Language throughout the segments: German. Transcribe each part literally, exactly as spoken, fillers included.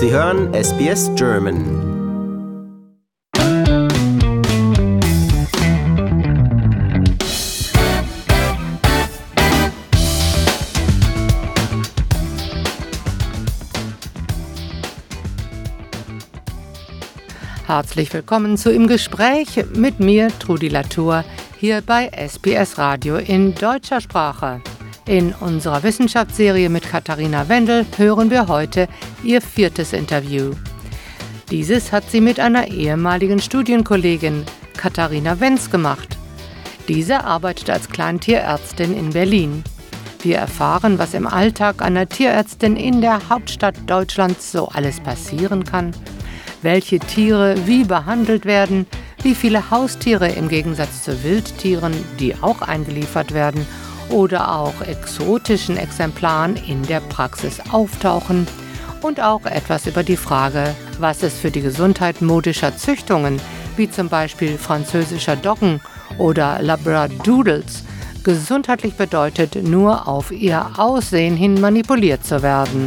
Sie hören S B S German. Herzlich willkommen zu Im Gespräch mit mir, Trudi Latour, hier bei S B S Radio in deutscher Sprache. In unserer Wissenschaftsserie mit Katharina Wendel hören wir heute ihr viertes Interview. Dieses hat sie mit einer ehemaligen Studienkollegin, Katharina Wenz, gemacht. Diese arbeitet als Kleintierärztin in Berlin. Wir erfahren, was im Alltag einer Tierärztin in der Hauptstadt Deutschlands so alles passieren kann, welche Tiere wie behandelt werden, wie viele Haustiere im Gegensatz zu Wildtieren, die auch eingeliefert werden, oder auch exotischen Exemplaren in der Praxis auftauchen und auch etwas über die Frage, was es für die Gesundheit modischer Züchtungen, wie zum Beispiel französischer Doggen oder Labradoodles, gesundheitlich bedeutet, nur auf ihr Aussehen hin manipuliert zu werden.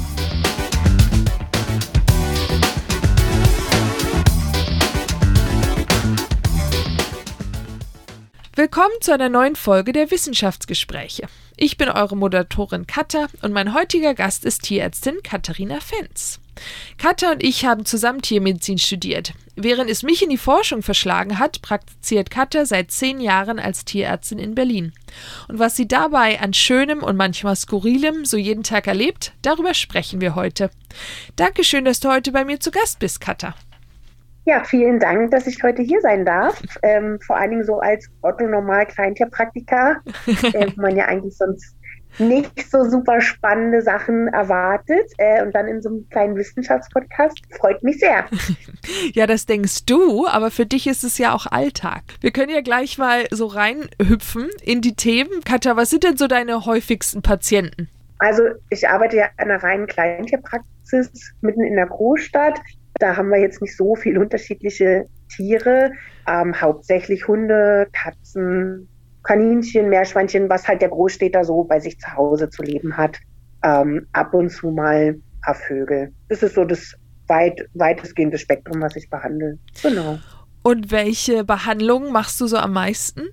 Willkommen zu einer neuen Folge der Wissenschaftsgespräche. Ich bin eure Moderatorin Katha und mein heutiger Gast ist Tierärztin Katharina Wenz. Katha und ich haben zusammen Tiermedizin studiert. Während es mich in die Forschung verschlagen hat, praktiziert Katha seit zehn Jahren als Tierärztin in Berlin. Und was sie dabei an Schönem und manchmal Skurrilem so jeden Tag erlebt, darüber sprechen wir heute. Dankeschön, dass du heute bei mir zu Gast bist, Katha. Ja, vielen Dank, dass ich heute hier sein darf. Ähm, vor allen Dingen so als Otto-Normal-Kleintierpraktiker, äh, wo man ja eigentlich sonst nicht so super spannende Sachen erwartet. Äh, und dann in so einem kleinen Wissenschaftspodcast. Freut mich sehr. Ja, das denkst du, aber für dich ist es ja auch Alltag. Wir können ja gleich mal so reinhüpfen in die Themen. Katha, was sind denn so deine häufigsten Patienten? Also ich arbeite ja in einer reinen Kleintierpraxis mitten in der Großstadt. Da haben wir jetzt nicht so viele unterschiedliche Tiere, ähm, hauptsächlich Hunde, Katzen, Kaninchen, Meerschweinchen, was halt der Großstädter so bei sich zu Hause zu leben hat. Ähm, ab und zu mal ein paar Vögel. Das ist so das weit, weitestgehende Spektrum, was ich behandle. Genau. Und welche Behandlungen machst du so am meisten?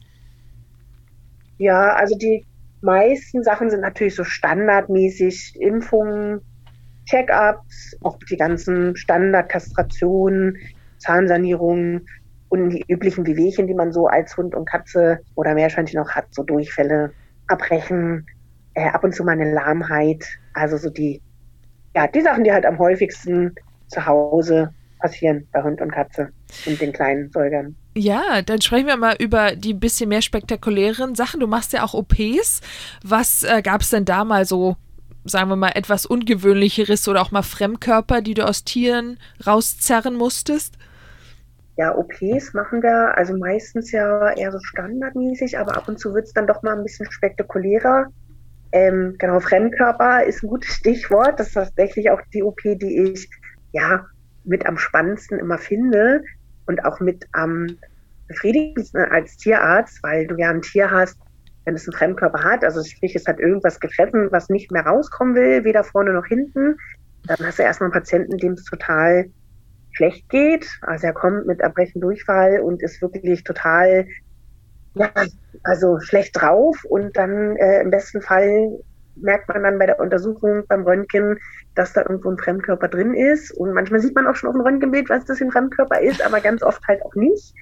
Ja, also die meisten Sachen sind natürlich so standardmäßig Impfungen, Check-ups, auch die ganzen Standardkastrationen, Zahnsanierungen und die üblichen Wehwehchen, die man so als Hund und Katze oder Meerschweinchen auch hat, so Durchfälle, Abbrechen, äh, ab und zu mal eine Lahmheit, also so die, ja, die Sachen, die halt am häufigsten zu Hause passieren bei Hund und Katze und den kleinen Säugern. Ja, dann sprechen wir mal über die bisschen mehr spektakulären Sachen. Du machst ja auch O Ps. Was äh, gab es denn da mal so, sagen wir mal, etwas Ungewöhnlicheres oder auch mal Fremdkörper, die du aus Tieren rauszerren musstest? Ja, O Ps machen wir also meistens ja eher so standardmäßig, aber ab und zu wird es dann doch mal ein bisschen spektakulärer. Ähm, genau, Fremdkörper ist ein gutes Stichwort. Das ist tatsächlich auch die O P, die ich ja mit am spannendsten immer finde und auch mit am befriedigendsten als Tierarzt, weil du ja ein Tier hast, wenn es einen Fremdkörper hat, also sprich, es hat irgendwas gefressen, was nicht mehr rauskommen will, weder vorne noch hinten, dann hast du erstmal einen Patienten, dem es total schlecht geht. Also er kommt mit Erbrechen, Durchfall und ist wirklich total, ja, also schlecht drauf. Und dann äh, im besten Fall merkt man dann bei der Untersuchung beim Röntgen, dass da irgendwo ein Fremdkörper drin ist. Und manchmal sieht man auch schon auf dem Röntgenbild, was das für ein Fremdkörper ist, aber ganz oft halt auch nicht.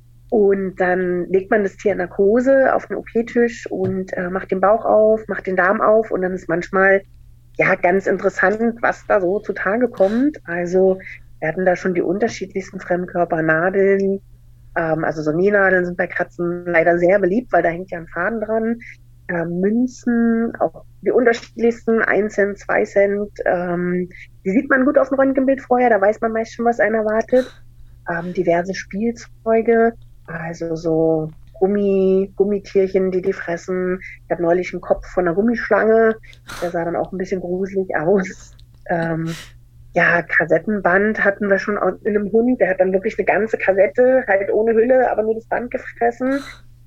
Und dann legt man das Tier in Narkose auf den O P-Tisch und äh, macht den Bauch auf, macht den Darm auf und dann ist manchmal ja ganz interessant, was da so zutage kommt. Also wir hatten da schon die unterschiedlichsten Fremdkörper, Nadeln, ähm, also so Nähnadeln sind bei Katzen leider sehr beliebt, weil da hängt ja ein Faden dran. Äh, Münzen, auch die unterschiedlichsten, ein Cent, zwei Cent, ähm, die sieht man gut auf dem Röntgenbild vorher, da weiß man meist schon, was einen erwartet. Ähm, diverse Spielzeuge, also so Gummi, Gummitierchen, die die fressen. Ich habe neulich einen Kopf von einer Gummischlange, der sah dann auch ein bisschen gruselig aus. Ähm, ja, Kassettenband hatten wir schon in einem Hund, der hat dann wirklich eine ganze Kassette, halt ohne Hülle, aber nur das Band gefressen.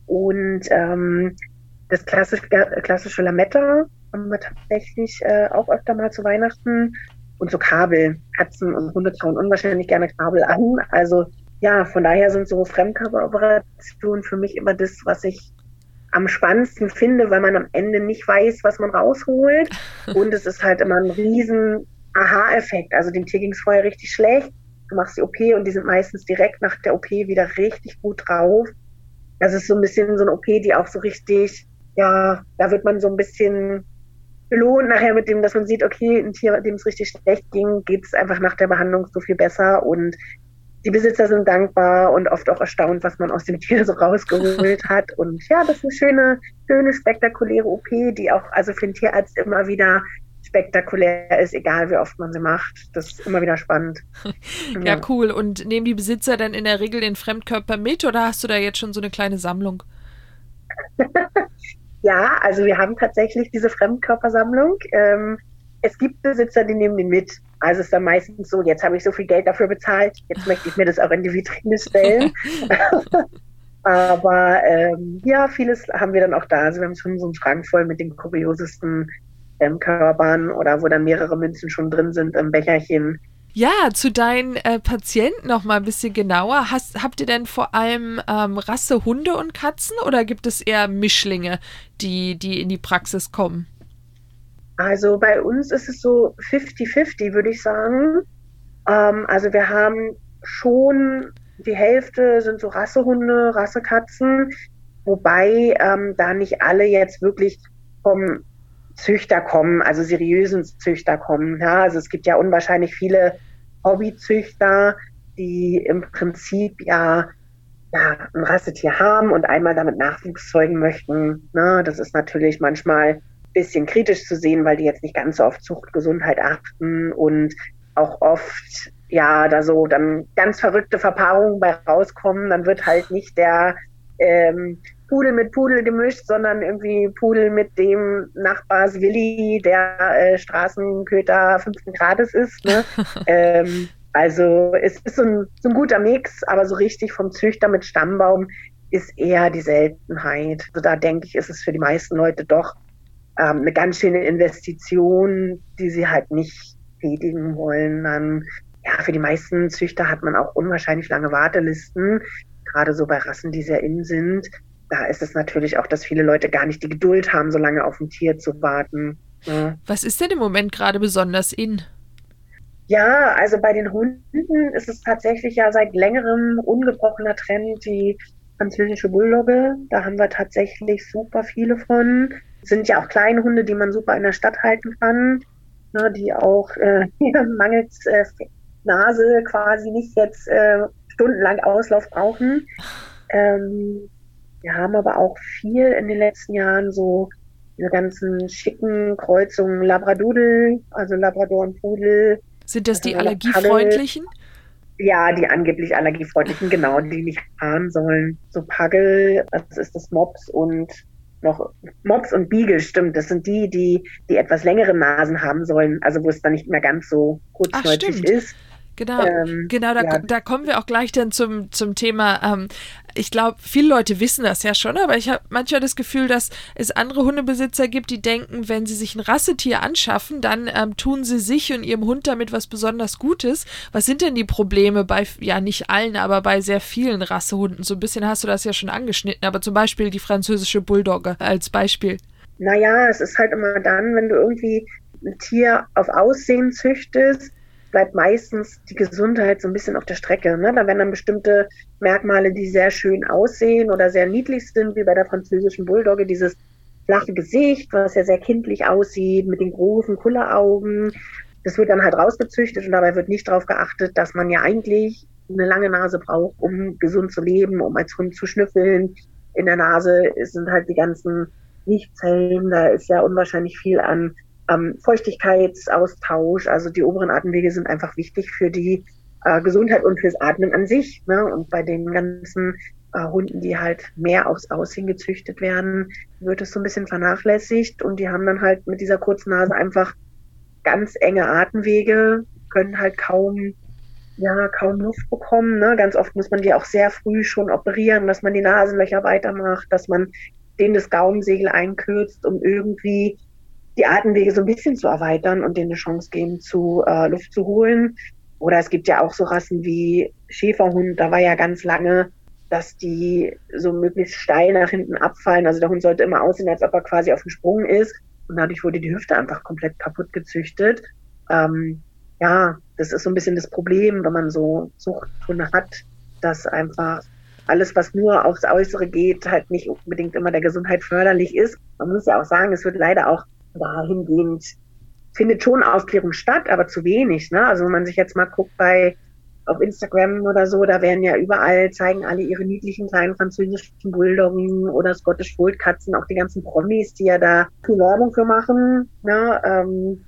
Und ähm, das klassische, klassische Lametta haben wir tatsächlich äh, auch öfter mal zu Weihnachten und so Kabel. Katzen und Hunde schauen unwahrscheinlich gerne Kabel an. Also ja, von daher sind so Fremdkörperoperationen für mich immer das, was ich am spannendsten finde, weil man am Ende nicht weiß, was man rausholt. Und es ist halt immer ein riesen Aha-Effekt. Also dem Tier ging es vorher richtig schlecht. Du machst die O P und die sind meistens direkt nach der O P wieder richtig gut drauf. Das ist so ein bisschen so eine O P, die auch so richtig, ja, da wird man so ein bisschen belohnt nachher mit dem, dass man sieht, okay, ein Tier, dem es richtig schlecht ging, geht es einfach nach der Behandlung so viel besser und die Besitzer sind dankbar und oft auch erstaunt, was man aus dem Tier so rausgeholt hat. Und ja, das ist eine schöne, schöne, spektakuläre O P, die auch also für den Tierarzt immer wieder spektakulär ist, egal wie oft man sie macht. Das ist immer wieder spannend. Ja, ja, cool. Und nehmen die Besitzer dann in der Regel den Fremdkörper mit oder hast du da jetzt schon so eine kleine Sammlung? Ja, also wir haben tatsächlich diese Fremdkörpersammlung. Ähm, es gibt Besitzer, die nehmen den mit. Also es ist dann meistens so, jetzt habe ich so viel Geld dafür bezahlt, jetzt möchte ich mir das auch in die Vitrine stellen. Aber ähm, ja, vieles haben wir dann auch da. Also wir haben schon so einen Schrank voll mit den kuriosesten ähm, Körpern oder wo dann mehrere Münzen schon drin sind im Becherchen. Ja, zu deinen äh, Patienten noch mal ein bisschen genauer. Hast, habt ihr denn vor allem ähm, Rasse Hunde und Katzen oder gibt es eher Mischlinge, die, die in die Praxis kommen? Also bei uns ist es so fifty fifty, würde ich sagen. Ähm, also wir haben schon, die Hälfte sind so Rassehunde, Rassekatzen, wobei ähm, da nicht alle jetzt wirklich vom Züchter kommen, also seriösen Züchter kommen. Ja? Also es gibt ja unwahrscheinlich viele Hobbyzüchter, die im Prinzip ja, ja ein Rassetier haben und einmal damit Nachwuchs zeugen möchten. Ne? Das ist natürlich manchmal ein bisschen kritisch zu sehen, weil die jetzt nicht ganz so auf Zucht, Gesundheit achten und auch oft ja da so dann ganz verrückte Verpaarungen bei rauskommen. Dann wird halt nicht der ähm, Pudel mit Pudel gemischt, sondern irgendwie Pudel mit dem Nachbars Willi, der äh, Straßenköter fünften Grades ist. Ne? ähm, also es ist so ein, so ein guter Mix, aber so richtig vom Züchter mit Stammbaum ist eher die Seltenheit. Also da denke ich, ist es für die meisten Leute doch ähm, eine ganz schöne Investition, die sie halt nicht tätigen wollen. Dann, ja, für die meisten Züchter hat man auch unwahrscheinlich lange Wartelisten, gerade so bei Rassen, die sehr in sind. Da ist es natürlich auch, dass viele Leute gar nicht die Geduld haben, so lange auf ein Tier zu warten. Ja. Was ist denn im Moment gerade besonders in? Ja, also bei den Hunden ist es tatsächlich ja seit längerem ungebrochener Trend die französische Bulldogge. Da haben wir tatsächlich super viele von. Sind ja auch kleine Hunde, die man super in der Stadt halten kann, ne, die auch äh, mangels äh, Nase quasi nicht jetzt äh, stundenlang Auslauf brauchen. Ähm, Wir haben aber auch viel in den letzten Jahren so diese ganzen schicken Kreuzungen Labradoodle, also Labrador und Pudel. Sind das die also allergiefreundlichen? Ja, die angeblich allergiefreundlichen, genau, die nicht fahren sollen. So Puggle, das ist das Mops und noch Mops und Beagle, stimmt. Das sind die, die die etwas längere Nasen haben sollen, also wo es dann nicht mehr ganz so kurzschnäuzig ist. Genau, ähm, genau da, ja. da kommen wir auch gleich dann zum, zum Thema. Ähm, ich glaube, viele Leute wissen das ja schon, aber ich habe manchmal das Gefühl, dass es andere Hundebesitzer gibt, die denken, wenn sie sich ein Rassetier anschaffen, dann ähm, tun sie sich und ihrem Hund damit was besonders Gutes. Was sind denn die Probleme bei, ja nicht allen, aber bei sehr vielen Rassehunden? So ein bisschen hast du das ja schon angeschnitten, aber zum Beispiel die französische Bulldogge als Beispiel. Naja, es ist halt immer dann, wenn du irgendwie ein Tier auf Aussehen züchtest, bleibt meistens die Gesundheit so ein bisschen auf der Strecke. Ne? Da werden dann bestimmte Merkmale, die sehr schön aussehen oder sehr niedlich sind, wie bei der französischen Bulldogge, dieses flache Gesicht, was ja sehr kindlich aussieht, mit den großen Kulleraugen. Das wird dann halt rausgezüchtet und dabei wird nicht darauf geachtet, dass man ja eigentlich eine lange Nase braucht, um gesund zu leben, um als Hund zu schnüffeln. In der Nase sind halt die ganzen Lichtzellen, da ist ja unwahrscheinlich viel an Ähm, Feuchtigkeitsaustausch, also die oberen Atemwege sind einfach wichtig für die äh, Gesundheit und fürs Atmen an sich. Ne? Und bei den ganzen äh, Hunden, die halt mehr aufs Aussehen gezüchtet werden, wird es so ein bisschen vernachlässigt und die haben dann halt mit dieser kurzen Nase einfach ganz enge Atemwege, können halt kaum, ja, kaum Luft bekommen. Ne? Ganz oft muss man die auch sehr früh schon operieren, dass man die Nasenlöcher weitermacht, dass man denen das Gaumensegel einkürzt, um irgendwie die Atemwege so ein bisschen zu erweitern und denen eine Chance geben, zu äh, Luft zu holen. Oder es gibt ja auch so Rassen wie Schäferhund, da war ja ganz lange, dass die so möglichst steil nach hinten abfallen. Also der Hund sollte immer aussehen, als ob er quasi auf dem Sprung ist. Und dadurch wurde die Hüfte einfach komplett kaputt gezüchtet. Ähm, ja, das ist so ein bisschen das Problem, wenn man so Zuchthunde hat, dass einfach alles, was nur aufs Äußere geht, halt nicht unbedingt immer der Gesundheit förderlich ist. Man muss ja auch sagen, es wird leider auch dahingehend, findet schon Aufklärung statt, aber zu wenig. Ne? Also wenn man sich jetzt mal guckt bei auf Instagram oder so, da werden ja überall, zeigen alle ihre niedlichen kleinen französischen Bulldoggen oder Scottish Fold Katzen, auch die ganzen Promis, die ja da viel Werbung für machen. Ne? Ähm,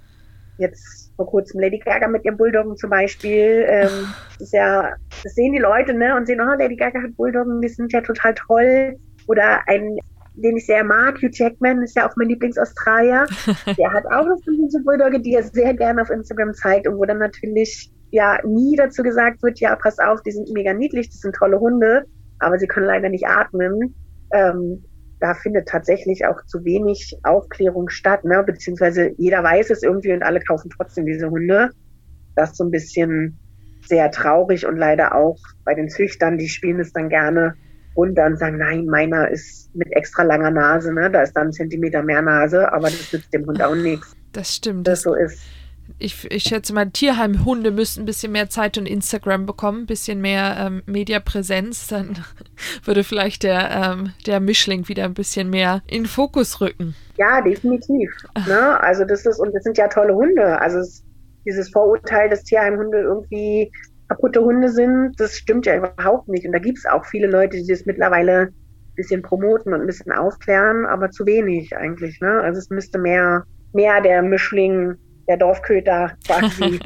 jetzt vor kurzem Lady Gaga mit ihrem Bulldoggen zum Beispiel. Ähm, das ist ja, das sehen die Leute, ne, und sehen, oh, Lady Gaga hat Bulldoggen, die sind ja total toll. Oder ein, den ich sehr mag, Hugh Jackman, ist ja auch mein Lieblings-Australier. Der hat auch noch diese Bulldogge, die er sehr gerne auf Instagram zeigt und wo dann natürlich ja nie dazu gesagt wird, ja, pass auf, die sind mega niedlich, das sind tolle Hunde, aber sie können leider nicht atmen. Ähm, da findet tatsächlich auch zu wenig Aufklärung statt, ne? Beziehungsweise jeder weiß es irgendwie und alle kaufen trotzdem diese Hunde. Das ist so ein bisschen sehr traurig und leider auch bei den Züchtern, die spielen es dann gerne runter und sagen, nein, meiner ist mit extra langer Nase, ne? Da ist dann ein Zentimeter mehr Nase, aber das nützt dem Hund auch nichts. Das stimmt. Das so ist. Ich, ich schätze mal, Tierheimhunde müssten ein bisschen mehr Zeit und Instagram bekommen, ein bisschen mehr ähm, Mediapräsenz, dann würde vielleicht der, ähm, der Mischling wieder ein bisschen mehr in den Fokus rücken. Ja, definitiv. Ne? Also das ist, und das sind ja tolle Hunde. Also es, dieses Vorurteil, dass Tierheimhunde irgendwie kaputte Hunde sind, das stimmt ja überhaupt nicht. Und da gibt es auch viele Leute, die das mittlerweile ein bisschen promoten und ein bisschen aufklären, aber zu wenig eigentlich. Ne? Also es müsste mehr, mehr der Mischling, der Dorfköter quasi.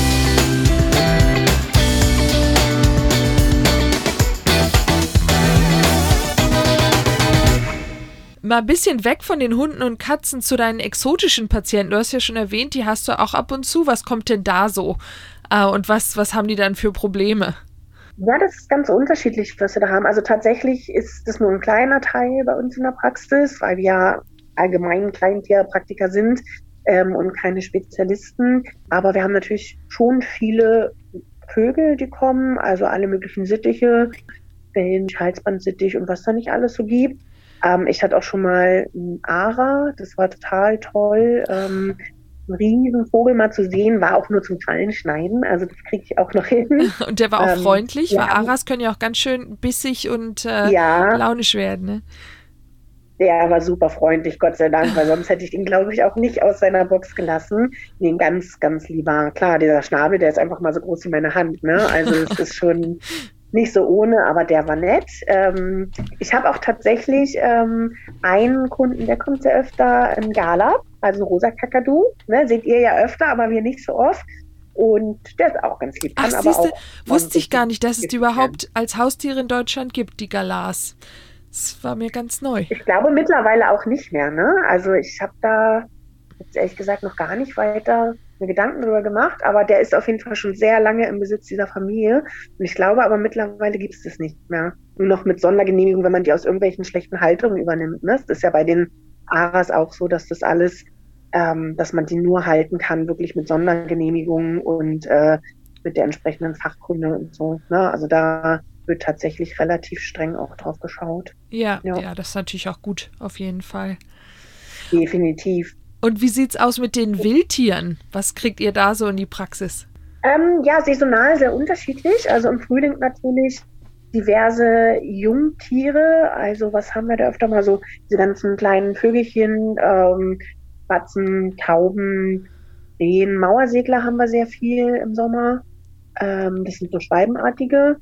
Mal ein bisschen weg von den Hunden und Katzen zu deinen exotischen Patienten. Du hast ja schon erwähnt, die hast du auch ab und zu. Was kommt denn da so? Äh, und was, was haben die dann für Probleme? Ja, das ist ganz unterschiedlich, was wir da haben. Also tatsächlich ist das nur ein kleiner Teil bei uns in der Praxis, weil wir ja allgemein Kleintierpraktiker sind. Ähm, und keine Spezialisten. Aber wir haben natürlich schon viele Vögel, die kommen, also alle möglichen Sittiche, Wellensittich, Halsbandsittich und was da nicht alles so gibt. Ähm, ich hatte auch schon mal einen Ara, das war total toll. Ähm, einen riesen Vogel mal zu sehen, war auch nur zum Fallenschneiden, also das kriege ich auch noch hin. Und der war auch ähm, freundlich, ja. Weil Aras können ja auch ganz schön bissig und äh, ja. launisch werden, ne? Der war super freundlich, Gott sei Dank, weil sonst hätte ich ihn, glaube ich, auch nicht aus seiner Box gelassen. Nee, ein ganz, ganz lieber, klar, dieser Schnabel, der ist einfach mal so groß wie meine Hand, ne? Also es ist schon nicht so ohne, aber der war nett. Ähm, ich habe auch tatsächlich ähm, einen Kunden, der kommt sehr öfter, ein Gala, also rosa Kakadu, ne? Seht ihr ja öfter, aber wir nicht so oft. Und der ist auch ganz lieb. Ach, aber siehste, auch wusste ich gar nicht, dass es die überhaupt als Haustiere in Deutschland gibt, die Galas. Das war mir ganz neu. Ich glaube mittlerweile auch nicht mehr, ne? Also ich habe da jetzt ehrlich gesagt noch gar nicht weiter mir Gedanken drüber gemacht, aber der ist auf jeden Fall schon sehr lange im Besitz dieser Familie. Und ich glaube aber mittlerweile gibt es das nicht mehr. Nur noch mit Sondergenehmigung, wenn man die aus irgendwelchen schlechten Haltungen übernimmt. Ne? Das ist ja bei den Aras auch so, dass das alles, ähm, dass man die nur halten kann, wirklich mit Sondergenehmigungen und äh, mit der entsprechenden Fachkunde und so. Ne? Also da wird tatsächlich relativ streng auch drauf geschaut. Ja, ja, ja, das ist natürlich auch gut, auf jeden Fall. Definitiv. Und wie sieht's aus mit den Wildtieren? Was kriegt ihr da so in die Praxis? Ähm, ja, saisonal sehr unterschiedlich. Also im Frühling natürlich diverse Jungtiere. Also was haben wir da öfter mal so? Diese ganzen kleinen Vögelchen, ähm, Spatzen, Tauben, Rehen, Mauersegler haben wir sehr viel im Sommer. Ähm, das sind so schwalbenartige.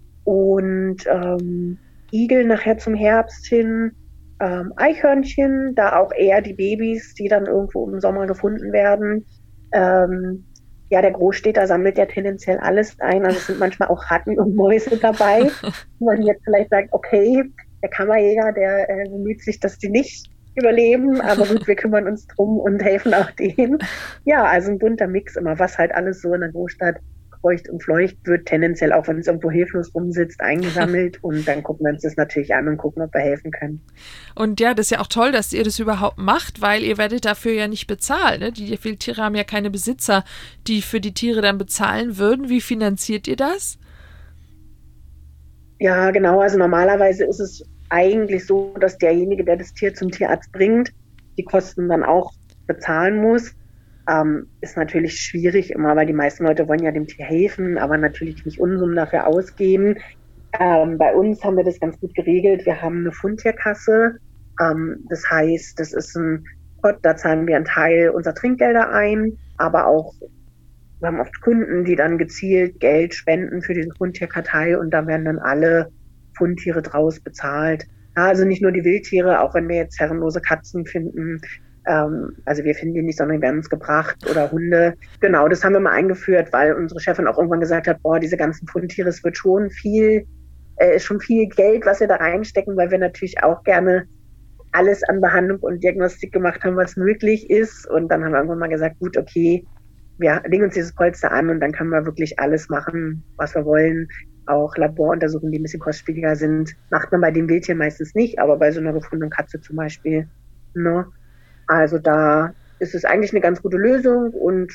Und ähm, Igel nachher zum Herbst hin, ähm, Eichhörnchen, da auch eher die Babys, die dann irgendwo im Sommer gefunden werden. Ähm, ja, der Großstädter sammelt ja tendenziell alles ein, also es sind manchmal auch Ratten und Mäuse dabei, wo man jetzt vielleicht sagt, okay, der Kammerjäger, der äh, bemüht sich, dass die nicht überleben, aber gut, wir kümmern uns drum und helfen auch denen. Ja, also ein bunter Mix immer, was halt alles so in der Großstadt feucht und fleucht, wird tendenziell auch, wenn es irgendwo hilflos rumsitzt, eingesammelt und dann gucken wir uns das natürlich an und gucken, ob wir helfen können. Und ja, das ist ja auch toll, dass ihr das überhaupt macht, weil ihr werdet dafür ja nicht bezahlt. Ne? Die Wildtiere haben ja keine Besitzer, die für die Tiere dann bezahlen würden. Wie finanziert ihr das? Ja, genau. Also normalerweise ist es eigentlich so, dass derjenige, der das Tier zum Tierarzt bringt, die Kosten dann auch bezahlen muss. Ähm, ist natürlich schwierig immer, weil die meisten Leute wollen ja dem Tier helfen, aber natürlich nicht Unsummen dafür ausgeben. Ähm, bei uns haben wir das ganz gut geregelt. Wir haben eine Fundtierkasse. Ähm, das heißt, das ist ein Pot, da zahlen wir einen Teil unserer Trinkgelder ein, aber auch, wir haben oft Kunden, die dann gezielt Geld spenden für diese Fundtierkartei und da werden dann alle Fundtiere draus bezahlt. Ja, also nicht nur die Wildtiere, auch wenn wir jetzt herrenlose Katzen finden, ähm, also wir finden die nicht, sondern die werden uns gebracht oder Hunde. Genau, das haben wir mal eingeführt, weil unsere Chefin auch irgendwann gesagt hat, boah, diese ganzen Fundtiere, es wird schon viel, äh, schon viel Geld, was wir da reinstecken, weil wir natürlich auch gerne alles an Behandlung und Diagnostik gemacht haben, was möglich ist. Und dann haben wir irgendwann mal gesagt, gut, okay, wir legen uns dieses Polster an und dann können wir wirklich alles machen, was wir wollen. Auch Laboruntersuchungen, die ein bisschen kostspieliger sind, macht man bei den Wildtieren meistens nicht, aber bei so einer gefundenen Katze zum Beispiel. Ne? Also da ist es eigentlich eine ganz gute Lösung und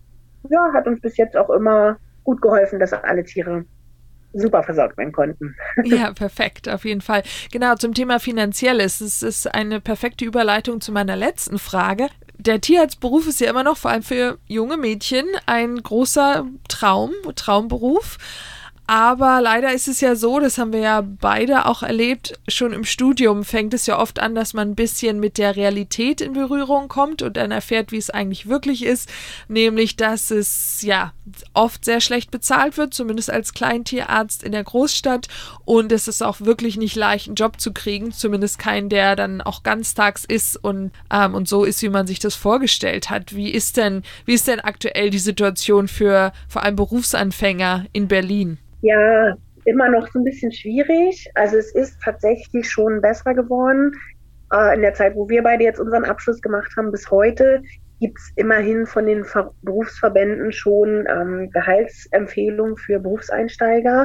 ja, hat uns bis jetzt auch immer gut geholfen, dass alle Tiere super versorgt werden konnten. Ja, perfekt, auf jeden Fall. Genau, zum Thema Finanzielles. Es ist eine perfekte Überleitung zu meiner letzten Frage. Der Tierarztberuf ist ja immer noch, vor allem für junge Mädchen, ein großer Traum, Traumberuf. Aber leider ist es ja so, das haben wir ja beide auch erlebt, schon im Studium fängt es ja oft an, dass man ein bisschen mit der Realität in Berührung kommt und dann erfährt, wie es eigentlich wirklich ist, nämlich, dass es ja oft sehr schlecht bezahlt wird, zumindest als Kleintierarzt in der Großstadt und es ist auch wirklich nicht leicht, einen Job zu kriegen, zumindest keinen, der dann auch ganztags ist und, ähm, und so ist, wie man sich das vorgestellt hat. Wie ist denn, wie ist denn aktuell die Situation für vor allem Berufsanfänger in Berlin? Ja, immer noch so ein bisschen schwierig. Also es ist tatsächlich schon besser geworden. Äh, in der Zeit, wo wir beide jetzt unseren Abschluss gemacht haben, bis heute gibt es immerhin von den Ver- Berufsverbänden schon ähm, Gehaltsempfehlungen für Berufseinsteiger.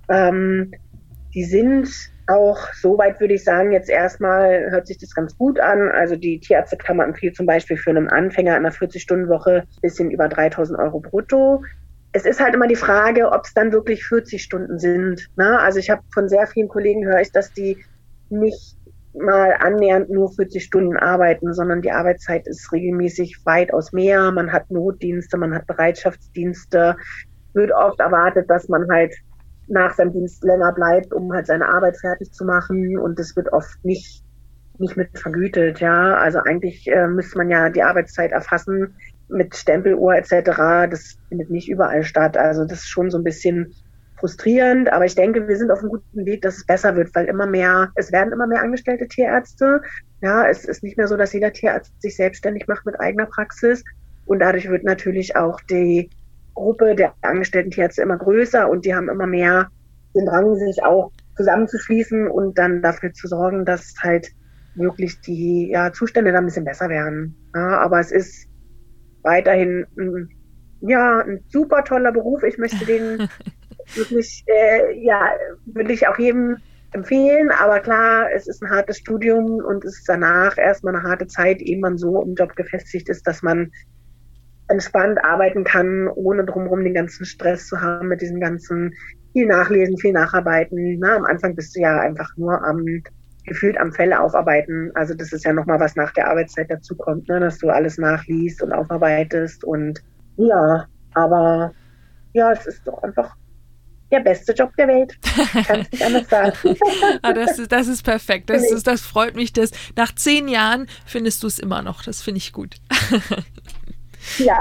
Ähm, die sind auch, soweit würde ich sagen, jetzt erstmal hört sich das ganz gut an. Also die Tierärztekammer empfiehlt zum Beispiel für einen Anfänger in einer vierzig-Stunden-Woche ein bisschen über dreitausend Euro brutto. Es ist halt immer die Frage, ob es dann wirklich vierzig Stunden sind. Ne? Also ich habe von sehr vielen Kollegen höre ich, dass die nicht mal annähernd nur vierzig Stunden arbeiten, sondern die Arbeitszeit ist regelmäßig weitaus mehr. Man hat Notdienste, man hat Bereitschaftsdienste. Wird oft erwartet, dass man halt nach seinem Dienst länger bleibt, um halt seine Arbeit fertig zu machen. Und das wird oft nicht, nicht mit vergütet. Ja, also eigentlich äh, müsste man ja die Arbeitszeit erfassen mit Stempeluhr et cetera. Das findet nicht überall statt. Also das ist schon so ein bisschen frustrierend, aber ich denke, wir sind auf einem guten Weg, dass es besser wird, weil immer mehr, es werden immer mehr angestellte Tierärzte. Ja, es ist nicht mehr so, dass jeder Tierarzt sich selbstständig macht mit eigener Praxis und dadurch wird natürlich auch die Gruppe der angestellten Tierärzte immer größer und die haben immer mehr den Drang, sich auch zusammenzuschließen und dann dafür zu sorgen, dass halt wirklich die ja, Zustände da ein bisschen besser werden. Ja, aber es ist weiterhin ein, ja, ein super toller Beruf. Ich möchte den wirklich, äh, ja, würde ich auch jedem empfehlen. Aber klar, es ist ein hartes Studium und es ist danach erstmal eine harte Zeit, ehe man so im Job gefestigt ist, dass man entspannt arbeiten kann, ohne drumherum den ganzen Stress zu haben mit diesem ganzen viel Nachlesen, viel Nacharbeiten. Na, am Anfang bist du ja einfach nur am gefühlt am Fälle aufarbeiten. Also das ist ja nochmal was nach der Arbeitszeit dazu kommt, ne, dass du alles nachliest und aufarbeitest und ja, aber ja, es ist doch einfach der beste Job der Welt. Kann ich nicht anders sagen. ah, das, ist, das ist perfekt. Das, ist, das freut mich. Dass nach zehn Jahren findest du es immer noch. Das finde ich gut. Ja.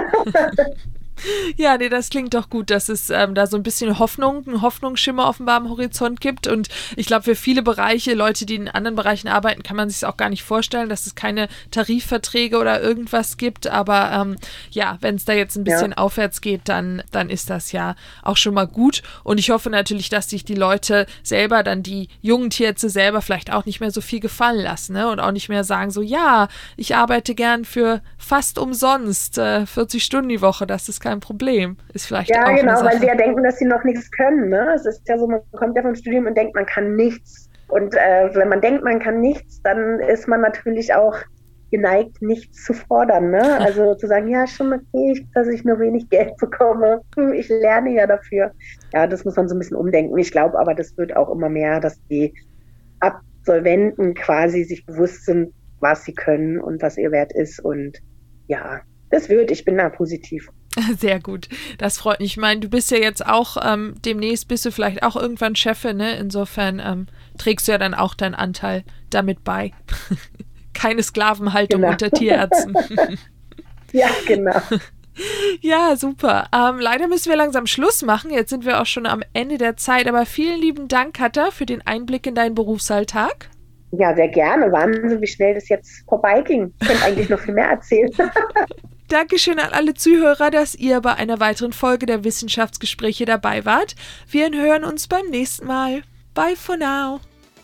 Ja, nee, das klingt doch gut, dass es ähm, da so ein bisschen Hoffnung, einen Hoffnungsschimmer offenbar am Horizont gibt und ich glaube für viele Bereiche, Leute, die in anderen Bereichen arbeiten, kann man sich auch gar nicht vorstellen, dass es keine Tarifverträge oder irgendwas gibt, aber ähm, ja, wenn es da jetzt ein bisschen ja. aufwärts geht, dann, dann ist das ja auch schon mal gut und ich hoffe natürlich, dass sich die Leute selber, dann die jungen Tierärzte selber vielleicht auch nicht mehr so viel gefallen lassen, ne? Und auch nicht mehr sagen so, ja, ich arbeite gern für fast umsonst, äh, vierzig Stunden die Woche, das ist kein Problem. Ist vielleicht ja, auch genau, eine Sache. weil sie ja denken, dass sie noch nichts können. Ne? Es ist ja so, man kommt ja vom Studium und denkt, man kann nichts. Und äh, wenn man denkt, man kann nichts, dann ist man natürlich auch geneigt, nichts zu fordern. Ne? Also zu sagen, ja, schon okay, dass ich nur wenig Geld bekomme. Ich lerne ja dafür. Ja, das muss man so ein bisschen umdenken. Ich glaube aber, das wird auch immer mehr, dass die Absolventen quasi sich bewusst sind, was sie können und was ihr Wert ist. Und ja, das wird, ich bin da positiv. Sehr gut, das freut mich. Ich meine, du bist ja jetzt auch, ähm, demnächst bist du vielleicht auch irgendwann Chefin, ne? Insofern ähm, trägst du ja dann auch deinen Anteil damit bei. Keine Sklavenhaltung Genau. unter Tierärzten. Ja, genau. Ja, super. Ähm, leider müssen wir langsam Schluss machen. Jetzt sind wir auch schon am Ende der Zeit. Aber vielen lieben Dank, Katha, für den Einblick in deinen Berufsalltag. Ja, sehr gerne. Wahnsinn, wie schnell das jetzt vorbeiging. Ich könnte eigentlich noch viel mehr erzählen. Dankeschön an alle Zuhörer, dass ihr bei einer weiteren Folge der Wissenschaftsgespräche dabei wart. Wir hören uns beim nächsten Mal. Bye for now.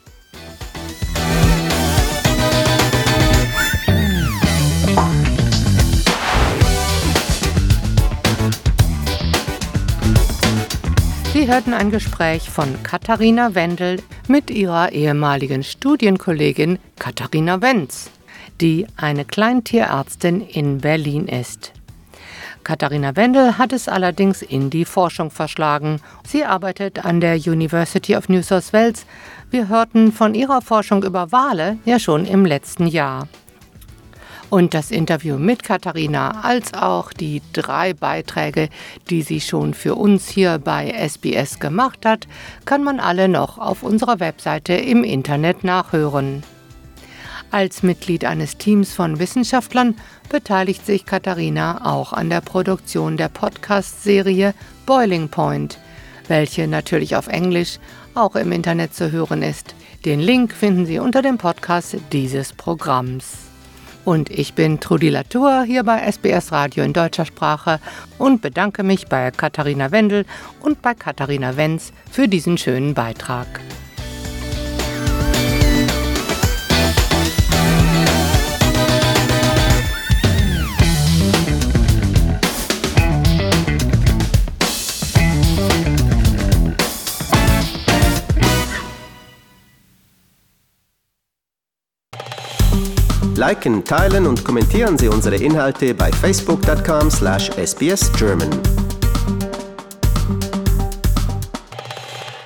Sie hörten ein Gespräch von Katharina Wendel mit ihrer ehemaligen Studienkollegin Katharina Wenz, die eine Kleintierärztin in Berlin ist. Katharina Wendel hat es allerdings in die Forschung verschlagen. Sie arbeitet an der University of New South Wales. Wir hörten von ihrer Forschung über Wale ja schon im letzten Jahr. Und das Interview mit Katharina, als auch die drei Beiträge, die sie schon für uns hier bei S B S gemacht hat, kann man alle noch auf unserer Webseite im Internet nachhören. Als Mitglied eines Teams von Wissenschaftlern beteiligt sich Katharina auch an der Produktion der Podcast-Serie Boiling Point, welche natürlich auf Englisch auch im Internet zu hören ist. Den Link finden Sie unter dem Podcast dieses Programms. Und ich bin Trudi Latour hier bei S B S Radio in deutscher Sprache und bedanke mich bei Katharina Wendel und bei Katharina Wenz für diesen schönen Beitrag. Liken, teilen und kommentieren Sie unsere Inhalte bei facebook dot com slash S B S German.